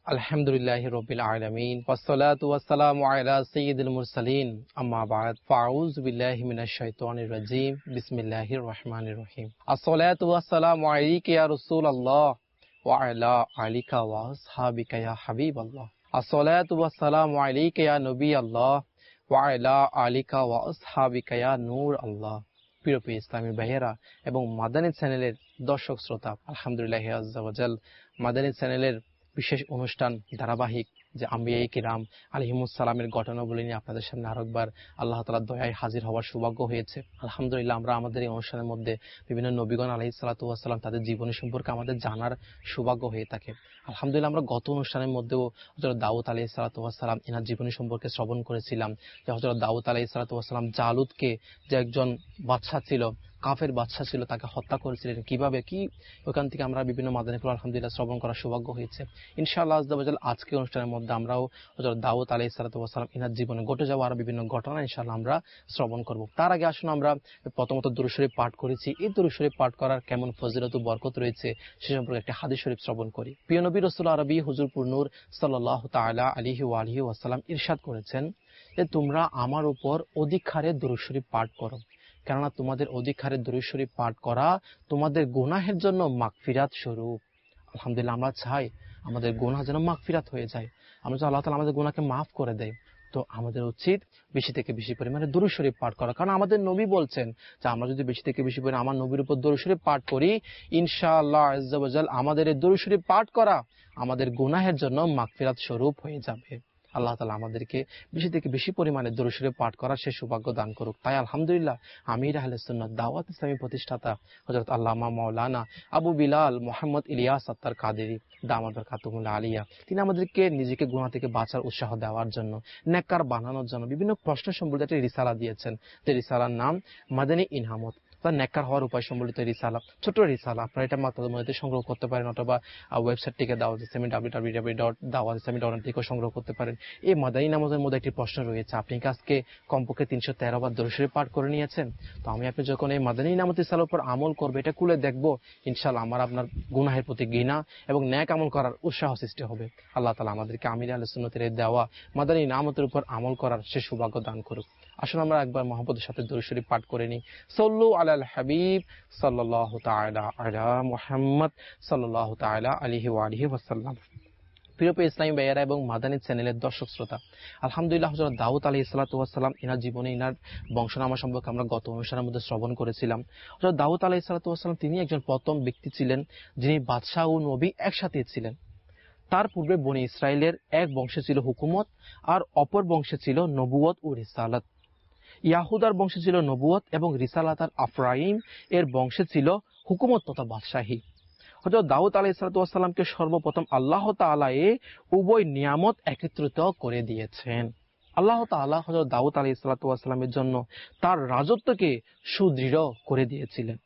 আলহামদুলিল্লাহি রাব্বিল আলামিন ওয়াসসালাতু ওয়াসসালামু আলা সাইয়্যিদিল মুরসালিন আম্মা বা'দ ফাউযু বিল্লাহি মিনাশ শাইতানির রাজীম বিসমিল্লাহির রহমানির রহিম আসসালাতু ওয়াসসালামু আলাইকা ইয়া রাসূলুল্লাহ ওয়া আলা আলিকা ওয়া আসহাবিকা ইয়া হাবিবাল্লাহ আসসালাতু ওয়াসসালামু আলাইকা ইয়া নবিয়াল্লাহ ওয়া আলা আলিকা ওয়া আসহাবিকা ইয়া নূর আল্লাহ। প্রিয় ইসলামী ভাইয়েরা এবং মাদানী চ্যানেলের দর্শক শ্রোতা, আলহামদুলিল্লাহ আযজা ওয়া জাল মাদানী চ্যানেলের বিশেষ অনুষ্ঠান ধারাবাহিক যে আম্বিয়ায়ে কিরাম আলাইহিমুস সালামের ঘটনাবলী নিয়ে আপনাদের সামনে আরেকবার আল্লাহ তাআলার দয়ায় হাজির হওয়ার সৌভাগ্য হয়েছে। আলহামদুলিল্লাহ, আমরা আমাদের এই অনুষ্ঠানের মধ্যে বিভিন্ন নবীগণ আলাইহিস সালাতু ওয়াস সালাম তাদের জীবনী সম্পর্কে আমাদের জানার সৌভাগ্য হয়ে থাকে। আলহামদুলিল্লাহ, আমরা গত অনুষ্ঠানের মধ্যেও হযরত দাউদ আলাইহিস সালাতু ওয়াস সালাম এনার জীবনী সম্পর্কে শ্রবণ করেছিলাম যে হযরত দাউদ আলাইহিস সালাতু ওয়াস সালাম জালুতকে, যে একজন বাদশা ছিল, কাফের বাদশা ছিল, তাকে হত্যা করেছিলেন কিভাবে, কি ওখান থেকে আমরা বিভিন্ন মাদানী কুল আলহামদুলিল্লাহ শ্রবণ করার সৌভাগ্য হয়েছে। ইনশাআল্লাহ আযজা ওয়া জাল আজকে অনুষ্ঠানের মধ্যে আমরাও হযরত দাউদ আলাইহিস সালাতু ওয়াস সালাম এনার জীবনে ঘটে যাওয়া আরো বিভিন্ন ঘটনা ইনশাআল্লাহ আমরা শ্রবণ করব। তার আগে আসুন আমরা প্রথমত দুরূদ শরীফ পাঠ করেছি, এই দুরূদ শরীফ পাঠ করার কেমন ফজিলত ও বরকত রয়েছে সে সম্পর্কে একটা হাদিস শরীফ শ্রবণ করি। প্রিয় নবী রাসূল আরবি হুজুর নূর সাল্লাল্লাহু তাআলা আলাইহি ওয়া আলিহি ওয়াসাল্লাম ইরশাদ করেছেন যে তোমরা আমার উপর অধিক হারে দুরূদ শরীফ পাঠ করো, কেননা তোমাদের অধিক হারে দুরূদ শরীফ পাঠ করা তোমাদের গুনাহের জন্য মাগফিরাত স্বরূপ। আলহামদুলিল্লাহ, আমরা চাই আমাদের গুনাহ যেন মাগফিরাত হয়ে যায়, আমরা চাই আল্লাহ তাআলা আমাদের গুনাহকে মাফ করে দেয়। তো আমাদের উচিত বেশি থেকে বেশি পরিমাণে দুরূদ শরীফ পাঠ করা, কারণ আমাদের নবী বলছেন যে আমরা যদি বেশি থেকে বেশি পরিমাণে আমার নবীর উপর দুরূদ শরীফ পাঠ করি, ইনশাআল্লাহ আযজা ওয়া জাল আমাদের এই দুরূদ শরীফ পাঠ করা আমাদের গুনাহের জন্য মাগফিরাত স্বরূপ হয়ে যাবে। আল্লাহ তাআলা আমাদেরকে বেশি থেকে বেশি পরিমাণে দুরূদ শরীফ পাঠ করার সে সৌভাগ্য দান করুক। তাই আলহামদুলিল্লাহ আমির আহলে সুন্নাত দাওয়াত ইসলামী প্রতিষ্ঠাতা হযরত আল্লামা মাওলানা আবু বিলাল মুহাম্মদ ইলিয়াস আত্তার কাদেরী দামাত বরকাতুহুল আলিয়া, তিনি আমাদেরকে নিজেকে গুনাহ থেকে বাঁচার উৎসাহ দেওয়ার জন্য, নেককার বানানোর জন্য বিভিন্ন প্রশ্ন সম্বলিত একটি রিসালা দিয়েছেন, যে রিসালার নাম মাদানী ইনহামত, নেককার হওয়ার উপায় সম্বলিত রিসালা, ছোট রিসালা। আপনারা এটা মাতাদমতে সংগ্রহ করতে পারেন অথবা ওয়েবসাইট থেকে দাওয়াত ইসলামী www.dawatislami.net থেকে সংগ্রহ করতে পারেন। এই মাদানী নামাজের মধ্যে একটি প্রশ্ন রয়েছে, আপনি কি আজকে কমপক্ষে 313 বার দুরূদ শরীফ পাঠ করে নিয়েছেন? তো আপনি যখন এই মাদানী নামাজ রিসালার উপর আমল করবে, এটা খুলে দেখবো, ইনশাআল্লাহ আমার আপনার গুনাহের প্রতি ঘৃণা এবং ন্যাক আমল করার উৎসাহ সৃষ্টি হবে। আল্লাহ তাআলা আমাদেরকে আমির আহলে সুন্নাতের দেওয়া মাদানী নামাজের উপর আমল করার সে সৌভাগ্য দান করুক। আসুন আমরা একবার মুহাম্মদের সাথে দুরূদ শরীফ পাঠ করে নিই। সাল্লু আলাল হাবিব সাল্লাল্লাহু তাআলা আলা মুহাম্মদ সাল্লাল্লাহু তাআলা আলাইহি ওয়া আলিহি ওয়াসাল্লাম। প্রিয় ইসলামী ভাইয়েরা এবং মাদানী চ্যানেলের দর্শক শ্রোতা, আলহামদুলিল্লাহ হযরত দাউদ আলাইহিস সালাতু ওয়াস সালাম এনার জীবনে এনার বংশনামা সম্পর্কে আমরা গত অনুষ্ঠানের মধ্যে শ্রবণ করেছিলাম। হযরত দাউদ আলাইহিস সালাতু ওয়াস সালাম তিনি একজন প্রথম ব্যক্তি ছিলেন যিনি বাদশাহ ও নবী একসাথে ছিলেন। তার পূর্বে বনি ইসরাইলের এক বংশে ছিল হুকুমত আর অপর বংশে ছিল নবুয়ত ও রিসালাত। ইয়াহুদার বংশে ছিল নবুয়ত এবং রিসালাত, আর আফরাইম এর বংশে ছিল হুকুমত তথা বাদশাহী। হযরত দাউদ আলাইহিস সালাতু ওয়াস সালামকে সর্বপ্রথম আল্লাহ তাআলা উভয় নিয়ামত একত্রিত করে দিয়েছেন। আল্লাহ তাআলা হযরত দাউদ আলাইহিস সালাতু ওয়াস সালামের জন্য তার রাজত্বকে সুদৃঢ় করে দিয়েছিলেন,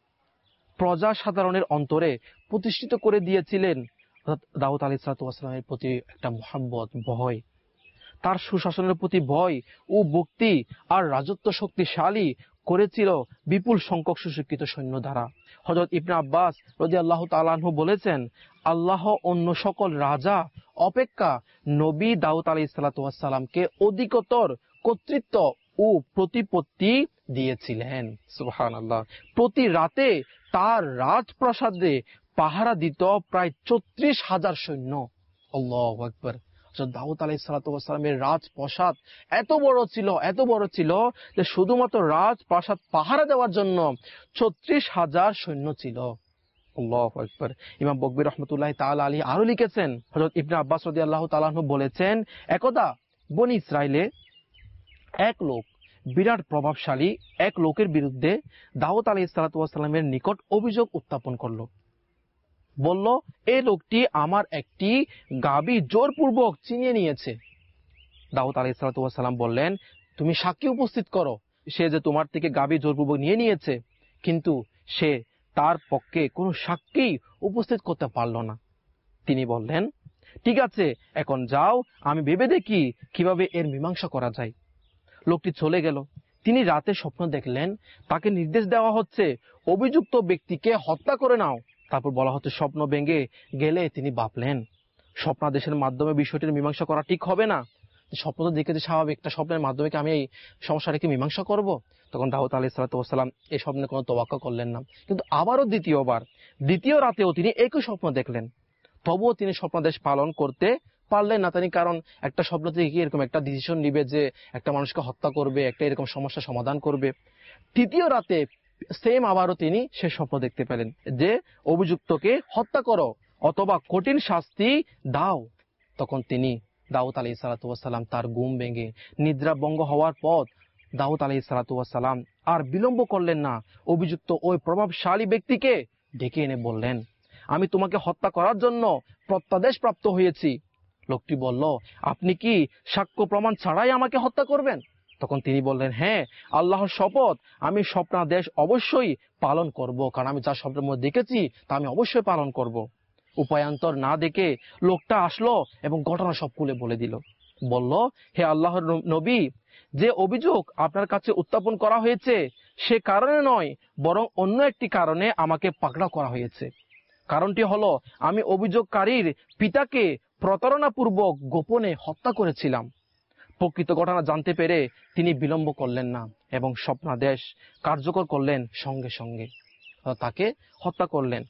প্রজা সাধারণের অন্তরে প্রতিষ্ঠিত করে দিয়েছিলেন। দাউদ আলাইহিস সালাতু ওয়াস সালামের প্রতি একটা মুহাব্বত, ভয়, তার সুশাসনের প্রতি ভয় ও ভক্তি আর রাজত্ব শক্তিশালী করেছিল বিপুল সংখ্যক সুশিক্ষিত সৈন্য দ্বারা। হযরত ইবনে আব্বাস রাদিয়াল্লাহু তাআলা আনহু বলেছেন, আল্লাহ অন্য সকল রাজা অপেক্ষা নবী দাউদ আলাইহিস সালাতু ওয়াস সালামকে অধিকতর কর্তৃত্ব ও প্রতিপত্তি দিয়েছিলেন। সুবহানাল্লাহ। প্রতি রাতে তার রাজপ্রাসাদে পাহারা দিত প্রায় ৩৪,০০০ সৈন্য। আল্লাহু আকবার। দাউদ আলাইহিস সালাতু ওয়াস সালামের রাজপ্রাসাদ এত বড় ছিল যে শুধুমাত্র রাজপ্রাসাদ পাহারা দেওয়ার জন্য ৩৪,০০০ সৈন্য ছিল। আল্লাহু আকবার। ইমাম বকবী রাহমাতুল্লাহি তাআলা আলাইহি আরো লিখেছেন, হযরত ইবনে আব্বাস রাদিয়াল্লাহু তাআলা আনহু বলেছেন, একদা বনি ইসরাইলে এক লোক, বিরাট প্রভাবশালী এক লোকের বিরুদ্ধে দাউদ আলাইহিস সালাতু ওয়াস সালামের নিকট অভিযোগ উত্থাপন করলো। বলল, এই লোকটি আমার একটি গাভী জোরপূর্বক ছিনিয়ে নিয়েছে। দাউদ আলাইহিস সালাতু ওয়াস সালাম বললেন, তুমি সাক্ষী উপস্থিত করো, সে যে তোমার থেকে গাভী জোরপূর্বক নিয়ে নিয়েছে। কিন্তু সে তার পক্ষে কোনো সাক্ষী উপস্থিত করতে পারল না। তিনি বললেন, ঠিক আছে, এখন যাও, আমি ভেবে দেখি কিভাবে এর মীমাংসা করা যায়। লোকটি চলে গেল। তিনি রাতে স্বপ্ন দেখলেন, তাকে নির্দেশ দেওয়া হচ্ছে অভিযুক্ত ব্যক্তিকে হত্যা করে নাও। তারপর বলা হচ্ছে স্বপ্ন ভেঙে গেলে তিনি ভাবলেন, স্বপ্নাদেশের মাধ্যমে বিষয়টির মীমাংসা করা ঠিক হবে না? স্বপ্ন তো দেখে যে স্বাভাবিক, একটা স্বপ্নের মাধ্যমে কি আমি এই সমস্যাটাকে মীমাংসা করব? তখন দাউদ আলাইহিস সালাতু ওয়াস সালাম এই স্বপ্নে কোনো তোয়াক্কা করলেন না। কিন্তু আবারও দ্বিতীয় রাতেও তিনি একই স্বপ্ন দেখলেন, তবুও তিনি স্বপ্নাদেশ পালন করতে পারলেন না। তিনি কারণ একটা স্বপ্ন থেকে কি এরকম একটা ডিসিশন নিবে যে একটা মানুষকে হত্যা করবে, একটা এরকম সমস্যা সমাধান করবে। তৃতীয় রাতে সেম আবারও তিনি সে স্বপ্ন দেখতে পেলেন যে অভিযুক্তকে হত্যা করো অথবা কঠিন শাস্তি দাও। তখন তিনি দাউদ আলাইহিস সালাতু ওয়াস সালাম তার ঘুম ভেঙে নিদ্রা ভঙ্গ হওয়ার পর দাউদ আলাইহিস সালাতু ওয়াস সালাম আর বিলম্ব করলেন না, অভিযুক্ত ওই প্রভাবশালী ব্যক্তিকে ডেকে এনে বললেন, আমি তোমাকে হত্যা করার জন্য প্রত্যাদেশ প্রাপ্ত হয়েছি। লোকটি বলল, আপনি কি সাক্ষ্য প্রমাণ ছাড়াই আমাকে হত্যা করবেন? তখন তিনি বললেন, হ্যাঁ, আল্লাহর শপথ, আমি স্বপ্নাদেশ অবশ্যই পালন করব, কারণ আমি যা স্বপ্নের মধ্যে দেখেছি তা আমি অবশ্যই পালন করব। উপায়ান্তর না দেখে লোকটা আসলো এবং ঘটনা সব খুলে বলে দিল। বলল, হে আল্লাহর নবী, যে অভিযোগ আপনার কাছে উত্থাপন করা হয়েছে সে কারণে নয়, বরং অন্য একটি কারণে আমাকে পাকড়াও করা হয়েছে। কারণটি হলো, আমি অভিযোগকারীর পিতাকে প্রতারণাপূর্বক গোপনে হত্যা করেছিলাম। প্রকৃত ঘটনা জানতে পেরে তিনি বিলম্ব করলেন না এবং স্বপ্নাদেশ কার্যকর করলেন সঙ্গে সঙ্গে, তাকে হত্যা করলেন।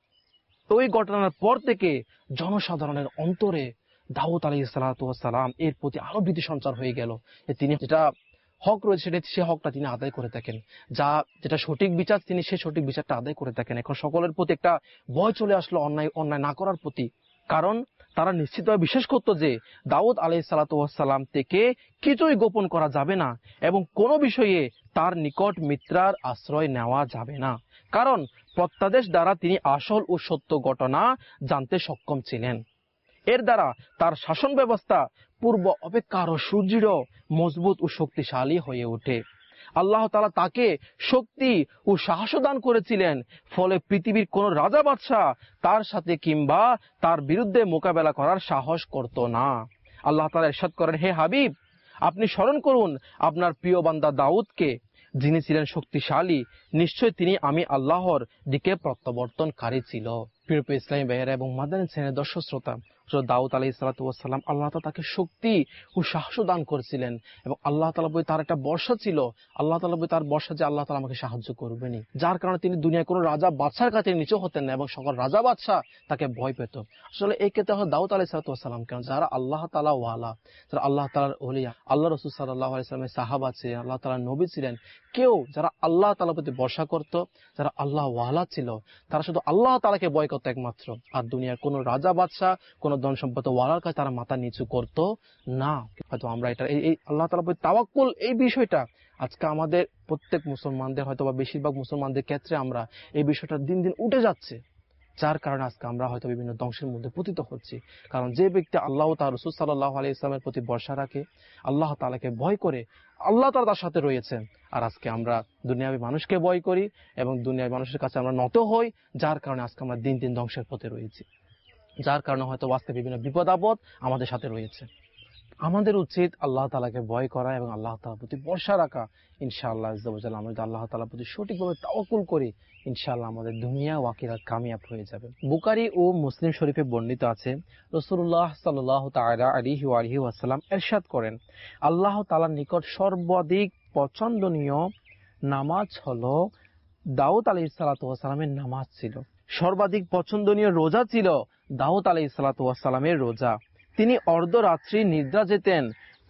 ওই ঘটনার পর থেকে জনসাধারণের অন্তরে দাউদ আলাইহিস সালাতু ওয়াস সালাম এর প্রতি আরো ভীতি সঞ্চার হয়ে গেল। তিনি যেটা হক রয়েছে সে হকটা তিনি আদায় করে থাকেন, যেটা সঠিক বিচার তিনি সে সঠিক বিচারটা আদায় করে থাকেন। এখন সকলের প্রতি একটা ভয় চলে আসলো অন্যায় না করার প্রতি, কারণ তারা নিশ্চিতভাবে বিশ্বাস করতো যে দাউদ আলাইহিস সালাতু ওয়াস সালাম থেকে কিছুই গোপন করা যাবে না এবং কোনো বিষয়ে তার নিকট মিত্রার আশ্রয় নেওয়া যাবে না, কারণ প্রত্যাদেশ দ্বারা তিনি আসল ও সত্য ঘটনা জানতে সক্ষম ছিলেন। এর দ্বারা তার শাসন ব্যবস্থা পূর্ব অপেক্ষা আরো সুদৃঢ়, মজবুত ও শক্তিশালী হয়ে ওঠে। আল্লাহ তাআলা তাকে শক্তি ও সাহস দান করেছিলেন, ফলে পৃথিবীর কোন রাজা বাদশাহ তার সাথে কিংবা তার বিরুদ্ধে মোকাবেলা করার সাহস করত না। আল্লাহ তাআলা ইরশাদ করেন, হে হাবিব, আপনি স্মরণ করুন আপনার প্রিয় বান্দা দাউদকে, যিনি ছিলেন শক্তিশালী, নিশ্চয় তিনি আমি আল্লাহর দিকে প্রত্যাবর্তনকারী ছিল। প্রিয় ইসলামী ভাইয়েরা এবং মাদানী শ্রেণীর দর্শক শ্রোতা, দাউদ আলাইহিস সালাতু ওয়াস সালাম আল্লাহ তাআলা তাকে শক্তি ও সাহস দান করেছিলেন এবং আল্লাহ তাআলা বলে তার একটা ভরসা ছিল, আল্লাহ তাআলা বলে তার ভরসা যে আল্লাহ তাআলা আমাকে সাহায্য করবেনই, যার কারণে তিনি দুনিয়ায় কোনো রাজা বাদশার কাছে নিচু হতেন না এবং সকল রাজা বাদশাহ তাকে ভয় পেত। আসলে এই ক্ষেত্রে হয় দাউদ আলাইহিস সালাতু ওয়াস সালাম কেন, যারা আল্লাহ তাআলা ওয়ালা, যারা আল্লাহ তাআলার ওলিয়া, আল্লাহ রাসূল সাল্লাল্লাহু আলাইহি ওয়াসাল্লামের সাহাবা ছিলেন, আল্লাহ তাআলার নবী ছিলেন, কেউ যারা আল্লাহ তাআলার প্রতি ভরসা করত, যারা আল্লাহ ওয়ালা ছিল, তারা শুধু আল্লাহ তাআলাকে ভয় করত একমাত্র, আর দুনিয়ার কোনো রাজা বাদশাহ কোনো ধন সম্পদ ওয়ালার কাছে তারা মাথা নিচু করত না। হয়তো আমরা এটা এই আল্লাহ তাআলার প্রতি তাওয়াক্কুল এই বিষয়টা আজকে আমাদের প্রত্যেক মুসলমানদের হয়তো বা বেশিরভাগ মুসলমানদের ক্ষেত্রে আমরা এই বিষয়টা দিন দিন উঠে যাচ্ছে, যার কারণে আজকে আমরা হয়তো বিভিন্ন ধ্বংসের মধ্যে পতিত হচ্ছি। কারণ যে ব্যক্তি আল্লাহ তাআলা রাসূল সাল্লাল্লাহু আলাইহি ওয়াসাল্লামের প্রতি ভরসা রাখে, আল্লাহ তাআলাকে ভয় করে, আল্লাহ তাআলা তার সাথে রয়েছেন। আর আজকে আমরা দুনিয়াবী মানুষকে ভয় করি এবং দুনিয়াবী মানুষের কাছে আমরা নত হই, যার কারণে আজকে আমরা দিন দিন ধ্বংসের পথে রয়েছি, যার কারণে হয়তো আজকে বিভিন্ন বিপদ আপদ আমাদের সাথে রয়েছে। আমাদের উচিত আল্লাহ তাআলাকে ভয় করা এবং আল্লাহ তাআলার প্রতি ভরসা রাখা। ইনশাআল্লাহ আযজা ওয়া জাল্লা আমরা যদি আল্লাহ তাআলার প্রতি সঠিকভাবে তাওয়াক্কুল করি, ইনশাআল্লাহ আমাদের দুনিয়া ও আখিরাত কামিয়াব হয়ে যাবে। বুখারী ও মুসলিম শরীফে বর্ণিত আছে, রাসূলুল্লাহ সাল্লাল্লাহু তাআলা আলাইহি ওয়া আলিহি ওয়াসাল্লাম ইরশাদ করেন, আল্লাহ তাআলার নিকট সর্বাধিক পছন্দনীয় নামাজ হলো দাউদ আলাইহিস সালাতু ওয়াস সালামের নামাজ ছিল। সর্বাধিক পছন্দনীয় রোজা ছিল দাউদ আলাইহিস সালাতু ওয়াস সালামের রোজা। তিনি অর্ধরাত্রি নিদ্রা যেতেন,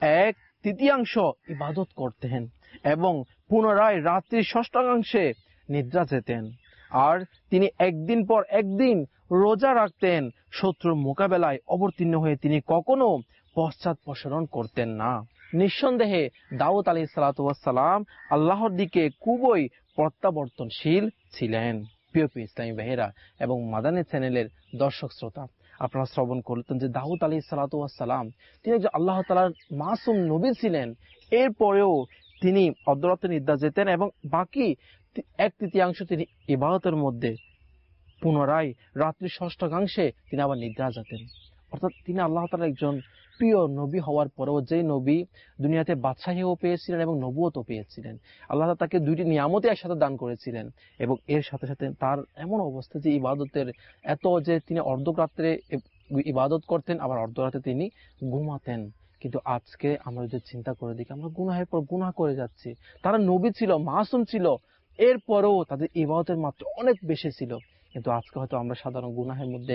1/3 ইবাদত করতেন এবং পুনরায় রাত্রির ষষ্ঠাংশে নিদ্রা যেতেন। আর তিনি একদিন পর একদিন রোজা রাখতেন। শত্রুর মোকাবেলায় অবতীর্ণ হয়ে তিনি কখনো পশ্চাৎপসরণ করতেন না। নিঃসন্দেহে দাউদ আলাইহিস সালাতু ওয়াস সালাম আল্লাহর দিকে খুবই প্রত্যাবর্তনশীল ছিলেন। প্রিয় ইসলামী ভাইয়েরা এবং মাদানী চ্যানেলের দর্শক শ্রোতা, আপনারা শ্রবণ করলেন যে দাউদ আলাইহিস সালাতু ওয়াস সালাম তিনি একজন আল্লাহ তাআলার মাসুম নবী ছিলেন। এরপরেও তিনি অর্ধরাত্রে নিদ্রা যেতেন এবং বাকি 1/3 তিনি ইবাদতের মধ্যে, পুনরায় রাত্রির ষষ্ঠাংশে তিনি আবার নিদ্রা যেতেন। অর্থাৎ তিনি আল্লাহ তাআলার একজন প্রিয় নবী হওয়ার পরেও, যে নবী দুনিয়াতে বাদশাহীও পেয়েছিলেন এবং নবুয়তও পেয়েছিলেন, আল্লাহ তাআলা তাকে দুইটি নিয়ামতই একসাথে দান করেছিলেন এবং এর সাথে সাথে তার এমন অবস্থা যে ইবাদতের এত, যে তিনি অর্ধরাত্রে ইবাদত করতেন, আবার অর্ধরাতে তিনি ঘুমাতেন। কিন্তু আজকে আমরা যদি চিন্তা করে দেখি, আমরা গুনাহের পর গুনাহ করে যাচ্ছি। তারা নবী ছিল, মাসুম ছিল, এরপরেও তাদের ইবাদতের মাত্রা অনেক বেশি ছিল। কিন্তু আজকে হয়তো আমরা সাধারণ গুনাহের মধ্যে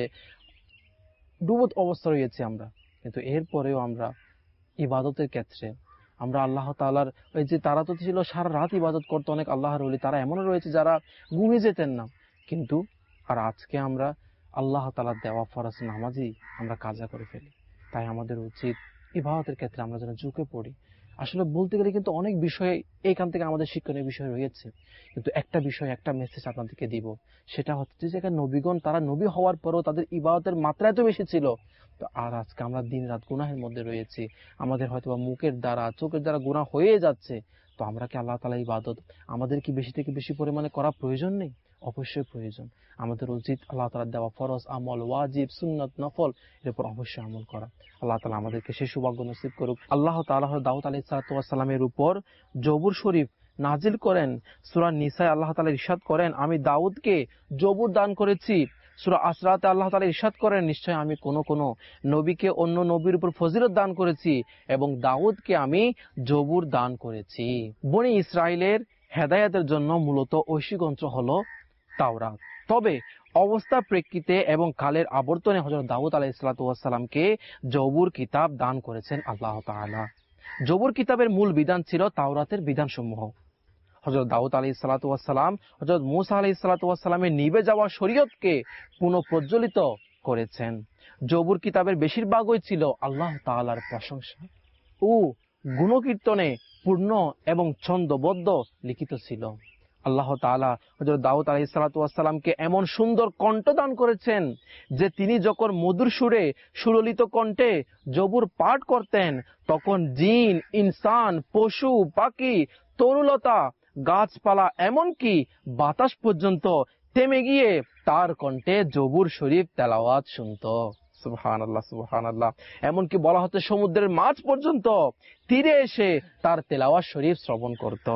ডুবত অবস্থা রয়েছে আমরা। কিন্তু এরপরেও আমরা ইবাদতের ক্ষেত্রে আমরা আল্লাহ তাআলার ওই যে তারা তো ছিল সারা রাত ইবাদত করতো, অনেক আল্লাহর ওলি, তারা এমনও রয়েছে যারা ঘুমিয়ে যেতেন না। কিন্তু আর আজকে আমরা আল্লাহ তাআলার দেওয়া ফরজ নামাজই আমরা কাজা করে ফেলি। তাই আমাদের উচিত ইবাদতের ক্ষেত্রে আমরা যেন ঝুঁকে পড়ি। আসলে বলতে গেলে কিন্তু অনেক বিষয় এইখান থেকে আমাদের শিক্ষণীয় বিষয় রয়েছে, কিন্তু একটা বিষয়, একটা মেসেজ আপনাদেরকে দিব, সেটা হচ্ছে যে নবীগণ তারা নবী হওয়ার পরেও তাদের ইবাদতের মাত্রা এত বেশি ছিল। তো আর আজকে আমরা দিন রাত গুনাহের মধ্যে রয়েছি, আমাদের হয়তো মুখের দ্বারা চোখের দ্বারা গুনাহ হয়ে যাচ্ছে। তো আমরা কি আল্লাহ তাআলা ইবাদত আমাদের কি বেশি থেকে বেশি পরিমাণে করা প্রয়োজন নেই? অবশ্যই প্রয়োজন। আমাদের উচিত আল্লাহ তাআলার দেওয়া ফরজ, আমল, ওয়াজিব, সুন্নাত, নফল এর উপর অবশ্যই আমল করা। আল্লাহ তাআলা আমাদেরকে সেই সৌভাগ্য নসিব করুক। আল্লাহ তাআলা দাউদ আলাইহিস সালামের উপর জবুর শরীফ নাজিল করেন। সূরা নিসায় আল্লাহ তাআলা ইরশাদ করেন, আমি দাউদকে জবুর দান করেছি। সূরা আসরাতে আল্লাহ তাআলা ইরশাদ করেন, নিশ্চয় আমি কোন কোন নবীকে অন্য নবীর উপর ফজিলত দান করেছি এবং দাউদকে আমি জবুর দান করেছি। বনি ইসরাইলের হেদায়েতের জন্য মূলত ঐশী গ্রন্থ হলো তাওরাত। তবে অবস্থা প্রেক্ষিতে এবং কালের আবর্তনে হযরত দাউদ আলাইহিস সালামকে জবুর কিতাব দান করেছেন আল্লাহ তাআলা। জবুর কিতাবের মূল বিধান ছিল তাওরাতের বিধানসমূহ। হযরত দাউদ আলাইহিস সালাম হযরত মূসা আলাইহিস সালামের নিভে যাওয়া শরীয়তকে পুনঃপ্রজ্বলিত করেছেন। জবুর কিতাবের বেশিরভাগই ছিল আল্লাহ তাআলার প্রশংসা ও গুণকীর্তনে পূর্ণ এবং ছন্দবদ্ধ লিখিত ছিল। আল্লাহ তাআলা হযরত দাউদ আলাইহিস সালামকে এমন সুন্দর কণ্ঠ দান করেছেন যে তিনি যখন মধুর সুরে সুললিত কণ্ঠে জবুর পাঠ করতেন, তখন জিন, ইনসান, পশু পাখি, তরুলতা, গাছপালা, এমনকি বাতাস পর্যন্ত থেমে গিয়ে তার কণ্ঠে জবুর শরীফ তেলাওয়াত শুনত। সুবহানাল্লাহ, সুবহানাল্লাহ। এমনকি বলা হচ্ছে সমুদ্রের মাছ পর্যন্ত তীরে এসে তার তেলাওয়াত শরীফ শ্রবণ করত।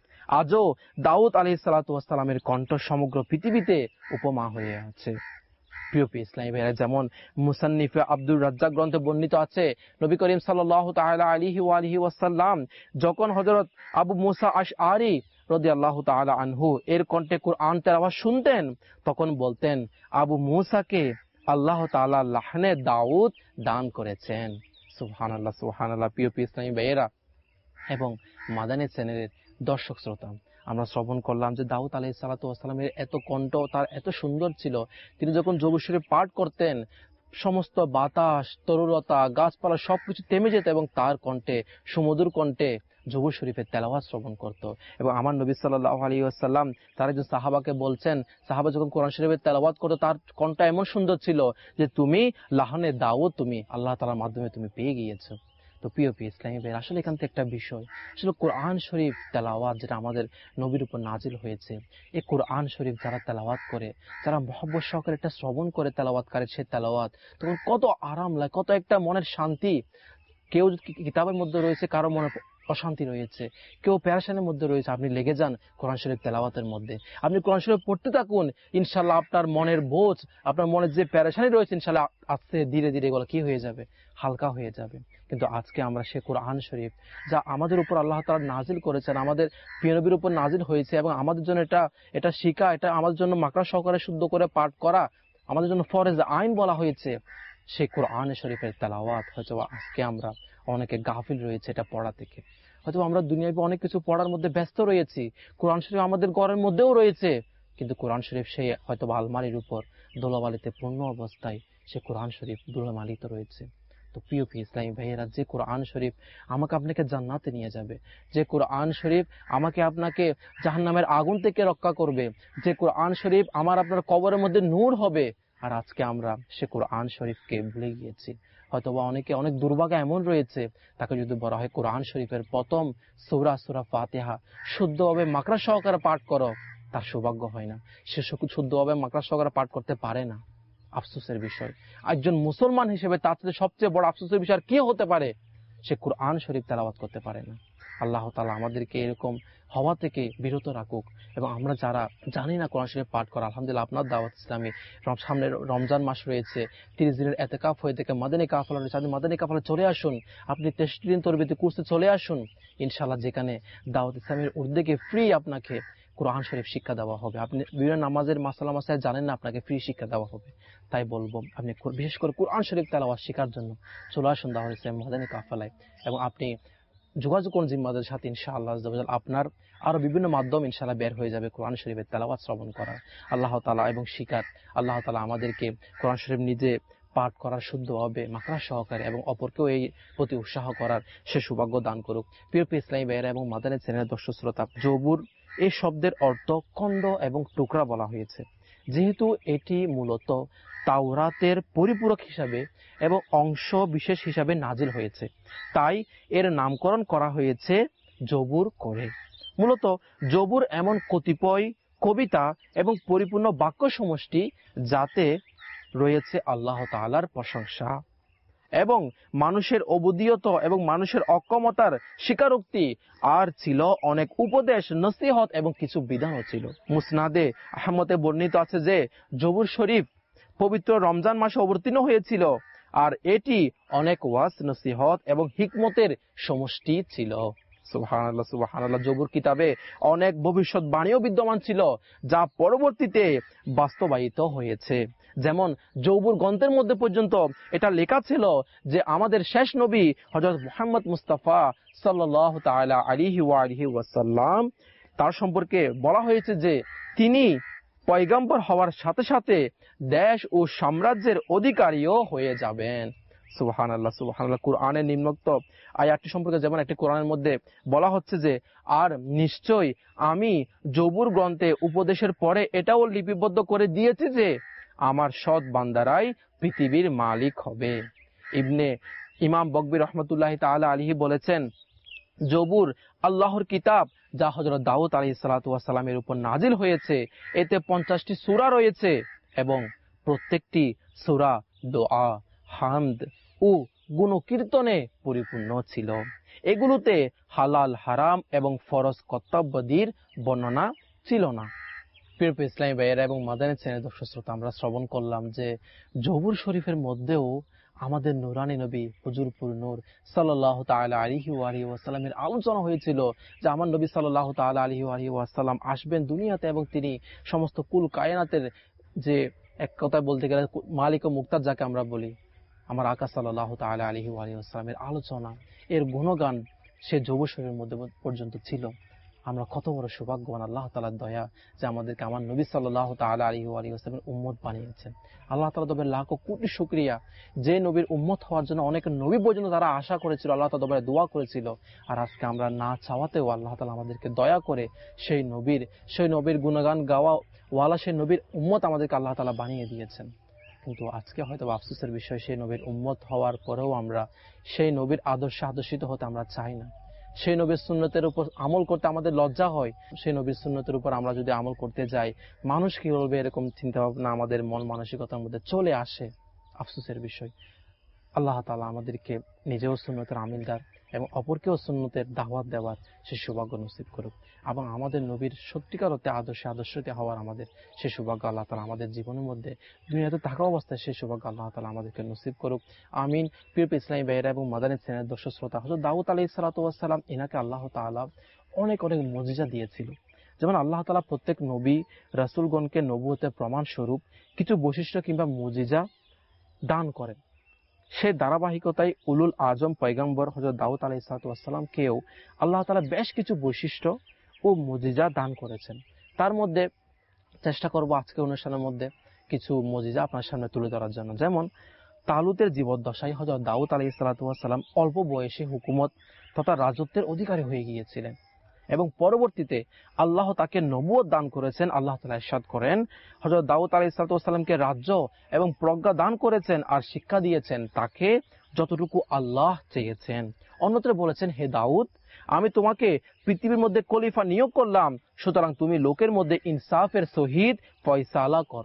আজও দাউদ আলাইহিস সালামের কণ্ঠ সমগ্র পৃথিবীতে উপমা হয়ে আছে। প্রিয় ইসলামী ভাইরা, যেমন মুসান্নিফে আব্দুর রাজ্জাক গ্রন্থে বর্ণিত আছে, নবী করিম সাল্লাল্লাহু তাআলা আলাইহি ওয়াসাল্লাম যখন হযরত আবু মুসা আশআরী রাদিয়াল্লাহু তাআলা আনহু এর কণ্ঠে কুরআন তেলাওয়াত শুনতেন, তখন বলতেন, আবু মুসাকে আল্লাহ তাআলা লাহনে দাউদ দান করেছেন। সুবহানাল্লাহ, সুবহানাল্লাহ। প্রিয় ইসলামী ভাইরা এবং মাদানী চ্যানেলের দর্শক শ্রোতা, আমরা শ্রবণ করলাম যে দাউদ আলাইহিস সালামের এত কণ্ঠ তার এত সুন্দর ছিল, তিনি যখন জবুর শরীফ পাঠ করতেন সমস্ত বাতাস, তরুলতা, গাছপালা সবকিছু থেমে যেত এবং তার কণ্ঠে, সুমধুর কণ্ঠে জবুর শরীফের তেলাওয়াত শ্রবণ করত। এবং আমার নবী সাল্লাল্লাহু আলাইহি ওয়াসাল্লাম তার একজন সাহাবাকে বলছেন, সাহাবা যখন কোরআন শরীফের তেলাওয়াত করত তার কণ্ঠ এমন সুন্দর ছিল যে তুমি লাহনে দাউদ তুমি আল্লাহ তাআলার মাধ্যমে তুমি পেয়ে গিয়েছো। তো প্রিয় ইসলামী ভাই, আসলে এখান থেকে একটা বিষয়, আসলে কোরআন শরীফ তেলাওয়াত যেটা আমাদের নবীর উপর নাজিল হয়েছে, এই কোরআন শরীফ যারা তেলাওয়াত করে, যারা মহব্বত সহকারে এটা শ্রবণ করে তেলাওয়াত করে, সে তেলাওয়াত তখন কত আরাম লাগে, কত একটা মনের শান্তি। কেউ কিতাবের মধ্যে রয়েছে, কারো মনে অশান্তি রয়েছে, কেউ পেরেশানির মধ্যে রয়েছে, আপনি লেগে যান কোরআন শরীফ তেলাওয়াতের মধ্যে, আপনি কোরআন শরীফ পড়তে থাকুন, ইনশাআল্লাহ আপনার মনের বোঝ, আপনার মনের যে পেরেশানি রয়েছে, ইনশাআল্লাহ আস্তে ধীরে ধীরে এগুলো কি হয়ে যাবে, হালকা হয়ে যাবে। কিন্তু আজকে আমরা সে কোরআন শরীফ যা আমাদের উপর আল্লাহ তাআলা নাজিল করেছেন, আমাদের প্রিয় নবীর উপর নাজিল হয়েছে এবং আমাদের জন্য এটা শিখা, এটা আমাদের জন্য মাকরা সহকারে শুদ্ধ করে পাঠ করা আমাদের জন্য ফরজ আইন বলা হয়েছে, সেই কোরআন শরীফের তেলাওয়াত হয়তো আজকে আমরা অনেকে গাফিল রয়েছে এটা পড়া থেকে। হয়তো আমরা দুনিয়ায় অনেক কিছু পড়ার মধ্যে ব্যস্ত রয়েছি, কোরআন শরীফ আমাদের ঘরের মধ্যেও রয়েছে, কিন্তু কোরআন শরীফ সেই হয়তো আলমারির উপর ধুলোবালিতে পূর্ণ অবস্থায় সে কোরআন শরীফ ধুলোমালিত রয়েছে। তো প্রিয় ইসলামী ভাইয়েরা, যে কোরআন শরীফ আমাকে আপনাকে জান্নাতে নিয়ে যাবে, যে কোরআন শরীফ আমাকে আপনাকে জাহান্নামের আগুন থেকে রক্ষা করবে, যে কোরআন শরীফ আমার আপনার কবরের মধ্যে নূর হবে, আর আজকে আমরা সে কোরআন শরীফকে ভুলে গিয়েছি। হয়তোবা অনেকে, অনেক দুর্ভাগ্য এমন রয়েছে, তাকে যদি বলা হয় কোরআন শরীফের প্রথম সূরা সূরা ফাতিহা শুদ্ধভাবে মাকরা সহকারে পাঠ করো, তার সৌভাগ্য হয় না, সে শুদ্ধভাবে মাকরা সহকারে পাঠ করতে পারে না। আফসোসের বিষয়, একজন মুসলমান হিসেবে তার সাথে সবচেয়ে বড় আফসোসের বিষয় কি হতে পারে, সে কোরআন শরীফ তেলাওয়াত করতে পারে না। আল্লাহ তাআলা আমাদেরকে এরকম হওয়া থেকে বিরত রাখুক। এবং আমরা যারা জানি না কোরআন শরীফ পাঠ করা, আলহামদুলিল্লাহ আপনার দাওয়াত ইসলামী সামনে রমজান মাস রয়েছে, 30 দিনের এতেকাফ হয়ে থেকে মাদানী কাফেলা রয়েছে, আপনি মাদানী কাফেলা চলে আসুন, আপনি 63 দিন তরবিয়তি কোর্সে চলে আসুন। ইনশাআল্লাহ যেখানে দাওয়াত ইসলামের উদ্যোগে ফ্রি আপনাকে কোরআন শরীফ শিক্ষা দেওয়া হবে। আপনি বিভিন্ন নামাজের মাসালা মাসাইল জানেন না, আপনাকে ফ্রি শিক্ষা দেওয়া হবে। তাই বলবো আপনি বিশেষ করে কোরআন শরীফ তেলাওয়াত শেখার জন্য চলে আসুন দাওয়াত ইসলাম মাদানী কাফেলায়। এবং আপনি যোগাযোগ করুন জিম্মাদের সাথে, ইনশাআল্লাহ আপনার আরো বিভিন্ন মাধ্যম ইনশাআল্লাহ বের হয়ে যাবে কোরআন শরীফের তেলাওয়াত শ্রবণ করার। আল্লাহ তাআলা এবং শিকার আল্লাহ তাআলা আমাদেরকে কোরআন শরীফ নিজে পাঠ করার শুদ্ধভাবে মাকরা সহকারে এবং অপরকেও এই প্রতি উৎসাহ করার সে সৌভাগ্য দান করুক। প্রিয় ইসলামী ভাইয়েরা এবং মাদানী চ্যানেলের দর্শক শ্রোতা, জবুর এই শব্দের অর্থ খণ্ড এবং টুকরা বলা হয়েছে, যেহেতু এটি মূলত তাওরাতের পরিপূরক হিসাবে এবং অংশ বিশেষ হিসাবে নাজিল হয়েছে, তাই এর নামকরণ করা হয়েছে জবুর করে। মূলত জবুর এমন কতিপয় কবিতা এবং পরিপূর্ণ বাক্য সমষ্টি যাতে রয়েছে আল্লাহ তাআলার প্রশংসা এবং মানুষের অবুদিয়ত এবং মানুষের অক্ষমতার স্বীকারোক্তি, আর ছিল অনেক উপদেশ, নসিহত এবং কিছু বিধানও ছিল। মুসনাদে আহমদে বর্ণিত আছে যে জবুর শরীফ পবিত্র রমজান মাসে অবতীর্ণ হয়েছিল, আর এটি অনেক ওয়াজ, নসিহত এবং হিকমতের সমষ্টি ছিল। সুবহানাল্লাহ সুবহানাল্লাহ। জবুর কিতাবে অনেক ভবিষ্যৎবাণীও বিদ্যমান ছিল যা পরবর্তীতে বাস্তবায়িত হয়েছে। যেমন জবুর গ্রন্থের মধ্যে পর্যন্ত এটা লেখা ছিল যে আমাদের শেষ নবী হযরত মুহাম্মদ মুস্তাফা সাল্লাল্লাহু তাআলা আলাইহি ওয়া আলিহি ওয়াসাল্লাম, তার সম্পর্কে বলা হয়েছে যে তিনি পয়গম্বর হওয়ার সাথে সাথে দেশ ও সাম্রাজ্যের অধিকারীও হয়ে যাবেন। সুবহানাল্লাহ সুবহানাল্লাহ। কুরআনের নিম্নোক্ত আয়াতটি সম্পর্কে যেমন একটি কোরআনের মধ্যে বলা হচ্ছে যে আর নিশ্চয় আমি জবুর গ্রন্থে উপদেশের পরে এটাও লিপিবদ্ধ করে দিয়েছি যে আমার সৎ বান্দারাই পৃথিবীর মালিক হবে। ইমাম বগবী রহমতুল্লাহ তাআলা আলাইহি বলেছেন, জবুর আল্লাহর কিতাব যা হযরত দাউদ আলাইহিস সালাতু ওয়াস সালামের উপর নাজিল হয়েছে। এতে 50টি সূরা রয়েছে এবং প্রত্যেকটি সূরা দোয়া, হামদ ও গুণকীর্তনে পরিপূর্ণ ছিল। এগুলোতে হালাল, হারাম এবং ফরজ কর্তব্যাদির বর্ণনা ছিল না। প্রিয় ইসলামী ভাইয়েরা এবং মাদানী চ্যানেলের দর্শক শ্রোতা, আমরা শ্রবণ করলাম যে জবুর শরীফের মধ্যেও আমাদের নুরানি নবী হুজুরপুর নূর সাল্লাল্লাহু তাআলা আলাইহি ওয়া আলিহি ওয়াসাল্লামের আলোচনা হয়েছিল যে আমার নবী সাল্লাল্লাহু তাআলা আলাইহি ওয়া আলিহি ওয়াসাল্লাম আসবেন দুনিয়াতে এবং তিনি সমস্ত কুল কায়নাতের যে এক কথায় বলতে গেলে মালিক ও মুক্তার যাকে আমরা বলি, আমার আকা সাল্লাল্লাহু তাআলা আলাইহি ওয়া আলিহি ওয়াসাল্লামের আলোচনা, এর গুণগান সে জবুর শরীফের মধ্যে পর্যন্ত ছিল। আমরা কত বড় সৌভাগ্যবান, আল্লাহ তাআলার দয়া যে আমাদেরকে আমার নবী সাল্লাল্লাহু তাআলা আলাইহি ওয়া আলিহি ওয়াসাল্লামের উম্মত বানিয়েছেন। আল্লাহ তাআলা তবে লাখো কোটি শুকরিয়া, যে নবীর উম্মত হওয়ার জন্য অনেক নবী পর্যন্ত তারা আশা করেছিল, আল্লাহ তাআলা তবে দোয়া করেছিল, আর আজকে আমরা না চাওয়াতেও আল্লাহ তাআলা আমাদেরকে দয়া করে সেই নবীর গুণগান গাওয়া ওয়ালা সেই নবীর উম্মত আমাদেরকে আল্লাহ তাআলা বানিয়ে দিয়েছেন। কিন্তু আজকে হয়তো আফসোসের বিষয়, সেই নবীর উম্মত হওয়ার পরেও আমরা সেই নবীর আদর্শে আদর্শিত হতে আমরা চাই না। সেই নবীর সুন্নতের উপর আমল করতে আমাদের লজ্জা হয়। সেই নবীর সুন্নতের উপর আমরা যদি আমল করতে যাই, মানুষ কি বলবে, এরকম চিন্তা ভাবনা আমাদের মন মানসিকতার মধ্যে চলে আসে। আফসোসের বিষয়। আল্লাহ তাআলা আমাদেরকে নিজেও সুন্নতের আমিলদার এবং অপরকেও সুন্নতের দাওয়াত দেওয়ার সে সৌভাগ্য নসিব করুক, এবং আমাদের নবীর সত্যিকার অর্থে আদর্শিত হওয়ার আমাদের সে সৌভাগ্য আল্লাহ তাআলা আমাদের জীবনের মধ্যে দুনিয়াতে থাকা অবস্থায় সে সৌভাগ্য আল্লাহ তাআলা আমাদেরকে নসিব করুক। আমিন। প্রিয় ইসলামী ভাইয়েরা এবং মাদানী চ্যানেলের দর্শক শ্রোতা, হযরত দাউদ আলাইহিস সালাতু ওয়াস সালাম, এনাকে আল্লাহ তাআলা অনেক মুজিজা দিয়েছিল। যেমন আল্লাহ তাআলা প্রত্যেক নবী রাসূলগণকে নবুয়তের প্রমাণ স্বরূপ কিছু বৈশিষ্ট্য কিংবা মুজিজা দান করেন। সেই ধারাবাহিকতায় উলুল আজম পয়গম্বর হযরত দাউদ আলাইহিস সালাতু ওয়াস সালামকেও আল্লাহ তাআলা বেশ কিছু বৈশিষ্ট্য ও মুজিজা দান করেছেন। তার মধ্যে চেষ্টা করব আজকের অনুষ্ঠানের মধ্যে কিছু মুজিজা আপনার সামনে তুলে ধরার জন্য। যেমন তালুতের জীবদ্দশায় হযরত দাউদ আলাইহিস সালাতু ওয়াস সালাম অল্প বয়সে হুকুমত তথা রাজত্বের অধিকারী হয়ে গিয়েছিলেন এবং পরবর্তীতে আল্লাহ তাকে নবুয়ত দান করেছেন। আল্লাহ তাআলা ইরশাদ করেন, হযরত দাউদ আলাইহিস সালাতু ওয়াস সালামকে রাজ্য এবং প্রজ্ঞা দান করেছেন আর শিক্ষা দিয়েছেন তাকে যতটুকু আল্লাহ চেয়েছেন। অন্যত্র বলেছেন, হে দাউদ, আমি তোমাকে পৃথিবীর মধ্যে খলিফা নিয়োগ করলাম, সুতরাং তুমি লোকের মধ্যে ইনসাফের সহিত ফয়সালা করো।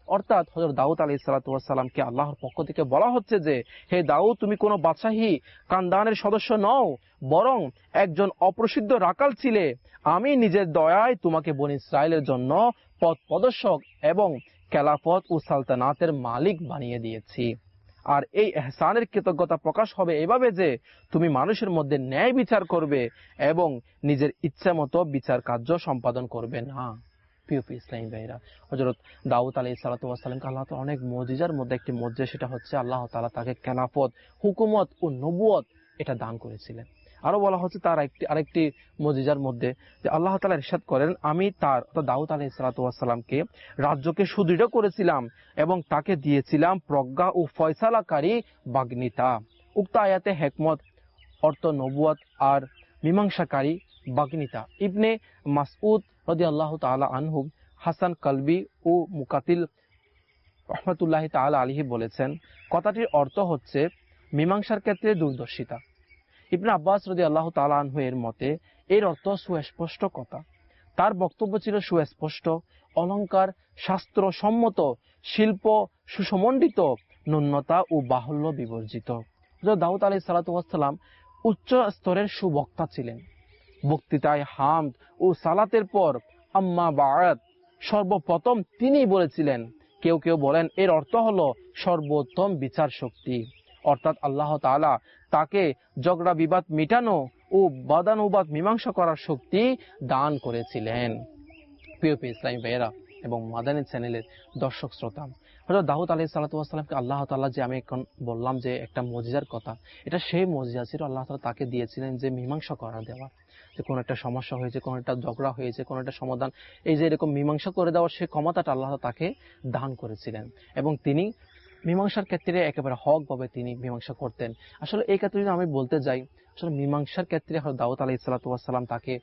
অর্থাৎ হযরত দাউদ আলাইহিস সালাতু ওয়াস সালামকে আল্লাহর পক্ষ থেকে বলা হচ্ছে যে, হে দাউদ, তুমি কোনো বাদশাহী খানদানের সদস্য নও, বরং একজন অপ্রসিদ্ধ রাখাল ছিলে। আমি নিজের দয়ায় তোমাকে বনী ইসরাইলের জন্য পথ প্রদর্শক এবং খেলাফত ও সালতানাতের মালিক বানিয়ে দিয়েছি। আর এই ইহসানের কৃতজ্ঞতা প্রকাশ হবে এভাবে যে, তুমি মানুষের মধ্যে ন্যায় বিচার করবে এবং নিজের ইচ্ছা মতো বিচার কার্য সম্পাদন করবে না। প্রিয় ইসলামী ভাইরা, হযরত দাউদ আলাইহিস সালাতু ওয়াস সালামকে আল্লাহ তাআলা অনেক মুজিজার মধ্যে একটি মুজিজা, সেটা হচ্ছে আল্লাহ তাআলা তাকে খেলাফত, হুকুমত ও নবুয়ত এটা দান করেছিলেন। আরো বলা হচ্ছে তার আরেকটি মুজিজার মধ্যে যে আল্লাহ তাআলা ইরশাদ করেন, আমি দাউদ আলাইহিস সালাতু ওয়াস সালামকে রাজ্যকে সুদৃঢ় করেছিলাম এবং তাকে দিয়েছিলাম প্রজ্ঞা ও ফয়সালাকারী বাগ্মিতা। উক্ত আয়াতে হিকমত অর্থ নবুয়ত আর মীমাংসাকারী বাগ্মিতা। ইবনে মাসউদ রাদিয়াল্লাহু তাআলা আনহু, হাসান কলবি ও মুকাতিল রাহমাতুল্লাহি তাআলা আলাইহি বলেছেন, কথাটির অর্থ হচ্ছে মীমাংসার ক্ষেত্রে দূরদর্শিতা। ইবনে আব্বাস রাদিয়াল্লাহু তাআলা আনহু এর মতে এর অর্থ সুস্পষ্ট কথা। তার বক্তব্য ছিল সুস্পষ্ট, অলংকার শাস্ত্র সম্মত, শিল্প সুসমন্ডিত, ন্যূনতা ও বাহুল্য বিবর্জিত। দাউদ আলাইহিস সালাতু ওয়াস সালাম উচ্চ স্তরের সুবক্তা ছিলেন। বক্তৃতায় হামদ ও সালাতের পর আম্মা বা'দ সর্বপ্রথম তিনিই বলেছিলেন। কেউ কেউ বলেন এর অর্থ হলো সর্বোত্তম বিচার শক্তি, অর্থাৎ আল্লাহ তাআলা তাকে ঝগড়া বিবাদ মিটানো ও বাদানুবাদ মীমাংসা করার শক্তি দান করেছিলেন। প্রিয় ইসলামী ভাইয়েরা এবং মাদানী চ্যানেলের দর্শক শ্রোতা, হযরত দাউদ আলাইহিস সালাতু ওয়াস সালামকে আল্লাহ তাআলা, যে আমি এখন বললাম যে একটা মুজিজার কথা, এটা সেই মুজিজা ছিল আল্লাহ তাআলা তাকে দিয়েছিলেন যে মীমাংসা করা দেওয়া। যে কোনো একটা সমস্যা হয়েছে, কোনো একটা ঝগড়া হয়েছে, কোনো একটা সমাধান, এই যে এরকম মীমাংসা করে দেওয়ার সেই ক্ষমতাটা আল্লাহ তাকে দান করেছিলেন এবং তিনি মীমাংসার ক্ষেত্রে একেবারে হকভাবে তিনি মীমাংসা করতেন। আসলে এই ক্ষেত্রে যদি আমি বলতে যাই, আসলে মীমাংসার ক্ষেত্রে দাউদ আলাইহিস সালাতু ওয়াস সালাম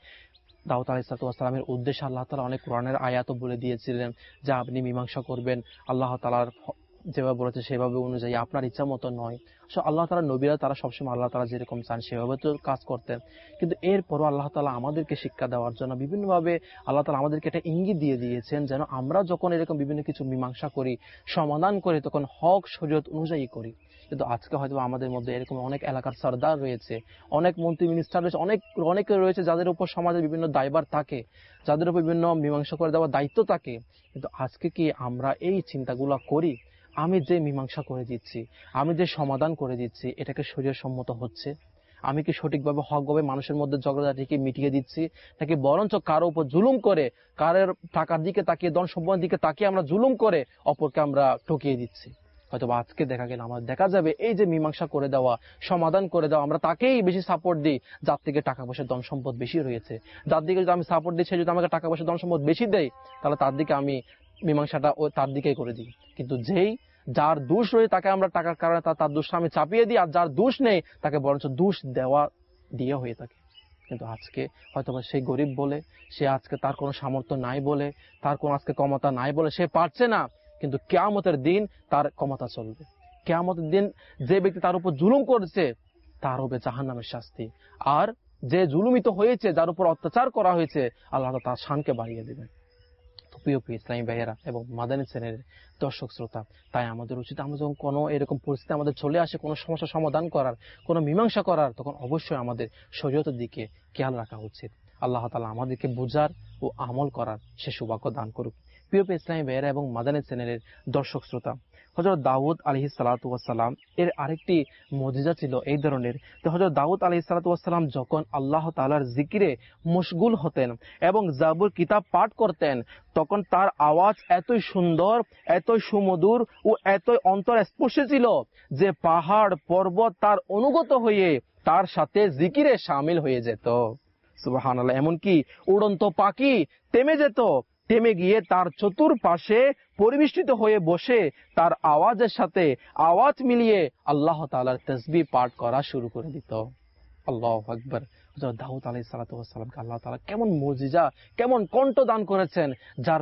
দাউদ আলাইহিস সালাতু ওয়াস সালামের উদ্দেশ্যে আল্লাহ তাআলা অনেক কোরআনের আয়াতও বলে দিয়েছিলেন যে আপনি মীমাংসা করবেন আল্লাহ তাআলার যেভাবে বলেছে সেভাবে অনুযায়ী, আপনার ইচ্ছা মতো নয়। আল্লাহ তাআলা নবীরা তারা সবসময় আল্লাহ তাআলা যেরকম চান সেভাবে তো কাজ করতেন, কিন্তু এরপরও আল্লাহ তাআলা আমাদেরকে শিক্ষা দেওয়ার জন্য বিভিন্নভাবে আল্লাহ তাআলা আমাদেরকে একটা ইঙ্গিত দিয়ে দিয়েছেন, যেন আমরা যখন এরকম বিভিন্ন কিছু মীমাংসা করি, সমাধান করি, তখন হক শরীয়ত অনুযায়ী করি। কিন্তু আজকে হয়তো আমাদের মধ্যে এরকম অনেক এলাকার সরদার রয়েছে, অনেক মন্ত্রী মিনিস্টার রয়েছে, অনেকে রয়েছে যাদের উপর সমাজের বিভিন্ন দায়ভার থাকে, যাদের উপর বিভিন্ন মীমাংসা করে দেওয়ার দায়িত্ব থাকে। কিন্তু আজকে কি আমরা এই চিন্তাগুলো করি? আমি যে মীমাংসা করে দিচ্ছি, আমি যে সমাধান করে দিচ্ছি, এটাকে শরীয়ত সম্মত হচ্ছে? আমি কি সঠিকভাবে হকভাবে মানুষের মধ্যে ঝগড়াঝাটিকে মিটিয়ে দিচ্ছি, নাকি বরঞ্চ কারো উপর জুলুম করে, কারোর টাকার দিকে তাকিয়ে, ধন সম্পদের দিকে তাকিয়ে আমরা জুলুম করে অপরকে আমরা ঠকিয়ে দিচ্ছি? হয়তো আজকে দেখা যাবে এই যে মীমাংসা করে দেওয়া, সমাধান করে দেওয়া, আমরা তাকেই বেশি সাপোর্ট দিই যার থেকে টাকা পয়সা ধন সম্পদ বেশি রয়েছে। যার দিকে যদি আমি সাপোর্ট দিই, সে যদি আমাকে টাকা পয়সা ধন সম্পদ বেশি দেয়, তাহলে তার দিকে আমি মীমাংসাটা তার দিকেই করে দিই। কিন্তু যার দোষ রয়েছে তাকে আমরা টাকার কারণে তার দোষটা আমি চাপিয়ে দিই, আর যার দোষ নেই তাকে বরঞ্চ দোষ দেওয়া দিয়ে হয়ে থাকে। কিন্তু আজকে হয়তো সেই গরিব বলে, সে আজকে তার কোনো সামর্থ্য নাই বলে, তার কোনো আজকে ক্ষমতা নাই বলে সে পারছে না, কিন্তু কিয়ামতের দিন তার ক্ষমতা চলবে। কিয়ামতের দিন যে ব্যক্তি তার উপর জুলুম করেছে তার হবে জাহান্নামের শাস্তি, আর যে জুলুমিত হয়েছে, যার উপর অত্যাচার করা হয়েছে, আল্লাহ তার শানকে বাড়িয়ে দেবেন। প্রিয় ইসলামী ভাইয়েরা এবং মাদানী চ্যানেলের দর্শক শ্রোতা, তাই আমাদের উচিত, আমরা যখন কোনো এরকম পরিস্থিতি আমাদের চলে আসে, কোনো সমস্যা সমাধান করার, কোনো মীমাংসা করার, তখন অবশ্যই আমাদের শরীয়তের দিকে খেয়াল রাখা উচিত। আল্লাহ তাআলা আমাদেরকে বুঝার ও আমল করার সে সৌভাগ্য দান করুক। প্রিয় ইসলামী ভাইয়েরা এবং মাদানী চ্যানেলের দর্শক শ্রোতা, হযরত দাউদ আলাইহিস সালাতু ওয়াস সালাম এর আরেকটি মুজিজা ছিল এই ধরনের। তো হযরত দাউদ আলাইহিস সালাতু ওয়াস সালাম যখন আল্লাহ তাআলার জিকিরে মশগুল হতেন এবং জাবুর কিতাব পাঠ করতেন, তখন তার আওয়াজ এতই সুন্দর, এতই সুমধুর ও এতই অন্তরস্পর্শী ছিল যে পাহাড় পর্বত তার অনুগত হয়ে তার সাথে জিকিরে শামিল হয়ে যেত। সুবহানাল্লাহ। এমনকি উড়ন্ত পাখি থেমে যেত, থেমে গিয়ে তার চতুর্পাশে পরিবেষ্টিত হয়ে বসে তার আওয়াজের সাথে আওয়াজ মিলিয়ে আল্লাহ তাআলার তাসবিহ পাঠ করা শুরু করে দিত। আল্লাহু আকবার। দাউদ আলাইহিস সালাতু ওয়াস সালামকে আল্লাহ তাআলা কেমন মুজিজা, কেমন কণ্ঠ দান করেছেন, যার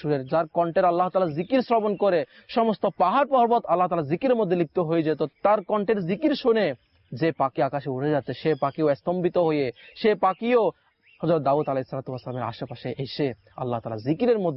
কণ্ঠের আল্লাহ তাআলা জিকির শ্রবণ করে সমস্ত পাহাড় পর্বত আল্লাহ তাআলা জিকিরের মধ্যে লিপ্ত হয়ে যেত। তার কণ্ঠের জিকির শুনে যে পাখি আকাশে উড়ে যাচ্ছে, সে পাখিও স্তম্ভিত হয়ে, সে পাখিও হযরত দাউদ আলাইহিস সালাতু ওয়াস সালামের আশেপাশে এসে আল্লাহ তাআলা জিকিরের মধ্যে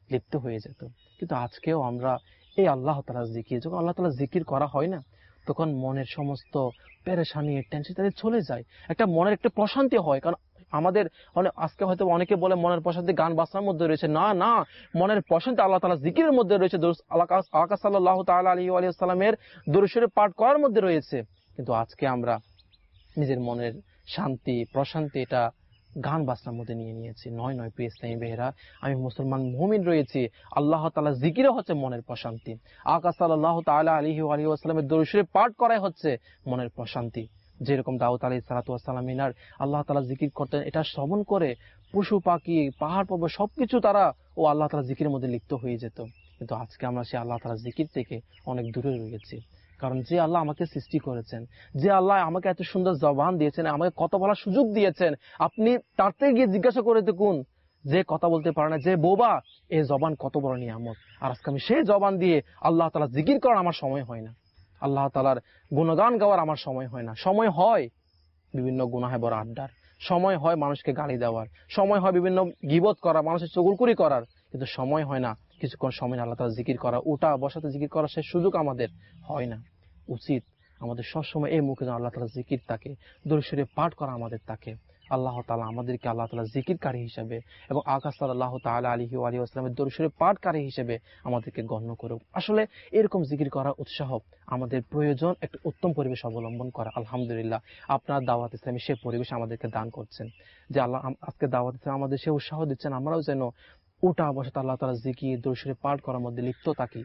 লিপ্ত হয়ে যেত। কিন্তু আজকেও আমরা এই আল্লাহ তাআলার জিকির, যখন আল্লাহ তাআলার জিকির করা হয় না, তখন মনের সমস্ত পেরেশানি টেনশন তাদের চলে যায়, একটা মনের একটা প্রশান্তি হয়। কারণ আমাদের আজকে হয়তো অনেকে বলে মনের প্রশান্তি গান বাজনার মধ্যে রয়েছে। না না, মনের প্রশান্তি আল্লাহ তাআলার জিকিরের মধ্যে রয়েছে, আল্লাহ সাল্লাল্লাহু তাআলা আলাইহি ওয়া সাল্লামের দরুদ শরীফ পাঠ করার মধ্যে রয়েছে। কিন্তু আজকে আমরা নিজের মনের শান্তি প্রশান্তি এটা গান বাজনার মধ্যে নিয়ে নিয়েছি। নয় নয় প্রিয় ইসলামী ভাইয়েরা, আমি মুসলমান মুমিন রয়েছি, আল্লাহ তাআলার জিকিরে হচ্ছে মনের প্রশান্তি। আকা সাল্লাল্লাহু তাআলা আলাইহি ওয়া সাল্লামের দরুদ শরীফ পাঠ করাই হচ্ছে মনের প্রশান্তি। যেরকম দাউদ আলাইহিস সালাতু ওয়াস সালাম ইনার আল্লাহ তাআলা জিকির করতেন, এটা শ্রবণ করে পশু পাখি পাহাড় পর্বত সবকিছু তারা ও আল্লাহ তাআলা জিকিরের মধ্যে লিপ্ত হয়ে যেত। কিন্তু আজকে আমরা সেই আল্লাহ তাআলা জিকির থেকে অনেক দূরে রয়েছি। কারণ যে আল্লাহ আমাকে সৃষ্টি করেছেন, যে আল্লাহ আমাকে এত সুন্দর জবান দিয়েছেন, আমাকে কথা বলার সুযোগ দিয়েছেন, আপনি তার থেকে গিয়ে জিজ্ঞাসা করে দেখুন, যে কথা বলতে পারে না, যে বোবা, এই জবান কত বড় নিয়ামত। আর আজকে আমি সেই জবান দিয়ে আল্লাহ তাআলা জিকির করার আমার সময় হয় না, আল্লাহ তাআলার গুণগান গাওয়ার আমার সময় হয় না। সময় হয় বিভিন্ন গুনাহে বড় আড্ডার, সময় হয় মানুষকে গালি দেওয়ার, সময় হয় বিভিন্ন গীবত করা, মানুষের চুগলখড়ি করার, কিন্তু সময় হয় না কিছুক্ষণ সময় আল্লাহ তাআলা জিকির করা, উঠা বসাতে জিকির করার সেই সুযোগ আমাদের হয় না। উচিত আমাদের সবসময় এই মুখে যেন আল্লাহ তাআলা জিকির থাকে, দরুদ শরীফ পাঠ করা আমাদের থাকে। আল্লাহ তাআলা আমাদেরকে আল্লাহ তাআলা জিকিরকারী হিসেবে এবং আকা সাল্লাল্লাহু তাআলা আলাইহি ওয়া সাল্লামের দরুদ শরীফ পাঠকারী হিসেবে আমাদেরকে গণ্য করুক। আসলে এরকম জিকির করার উৎসাহ আমাদের প্রয়োজন, একটা উত্তম পরিবেশ অবলম্বন করা। আলহামদুলিল্লাহ, আপনার দাওয়াত ইসলামী সেই পরিবেশ আমাদেরকে দান করছেন, যে আল্লাহ আজকে দাওয়াত ইসলাম আমাদের সে উৎসাহ দিচ্ছেন, আমরাও যেন উঠা বসা আল্লাহ তাআলা জিকির দরুদ শরীফ পাঠ করার মধ্যে লিপ্ত থাকি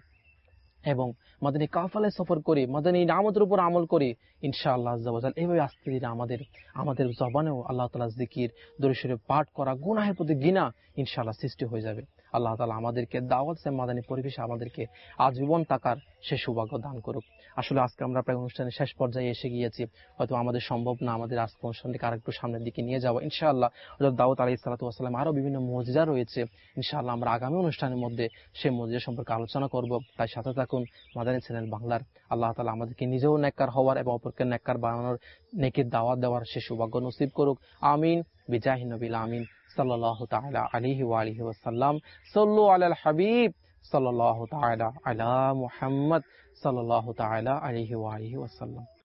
এবং মাদানী কাফালায় সফর করি, মাদানী নামতের উপর আমল করি। ইনশাআল্লাহ আজ্জা ওয়া জাল এইভাবে আস্তে ধীরে আমাদের জবানেও আল্লাহ তাআলার জিকির দরুদ শরীফ পাঠ করা, গুনাহের প্রতি ঘৃণা ইনশাআল্লাহ সৃষ্টি হয়ে যাবে। আল্লাহ তাআলা আমাদেরকে দাওয়াত সে মাদানী পরিবেশে আমাদেরকে আজীবন থাকার সে সৌভাগ্য দান করুক। আসলে আজকে আমরা প্রায় অনুষ্ঠানের শেষ পর্যায়ে এসে গিয়েছি, হয়তো আমাদের সম্ভব না আমাদের আজকে অনুষ্ঠানটিকে আরেকটু সামনের দিকে নিয়ে যাওয়া। ইনশাআল্লাহ হযরত দাউদ আলাইহিস সালাতু ওয়াস সালাম আরো বিভিন্ন মুজিজা রয়েছে, ইনশাআল্লাহ আমরা আগামী অনুষ্ঠানের মধ্যে সেই মুজিজা সম্পর্কে আলোচনা করব। তাই সাথে থাকুন মাদানী চ্যানেল বাংলার। আল্লাহ তাআলা আমাদেরকে নিজেও নেককার হওয়ার এবং অপরকে নেককার বানানোর, নেকির দাওয়াত দেওয়ার সে সৌভাগ্য নসিব করুক। আমিন বিজাহি নবিল আমিন সাল্লাল্লাহু তাআলা আলাইহি ওয়া আলিহি ওয়াসাল্লাম। সাল্লু আলাল হাবিব সাল্লাল্লাহু তাআলা আলা মুহাম্মদ সাল্লাল্লাহু তাআলা আলাইহি ওয়া আলিহি ওয়াসাল্লাম।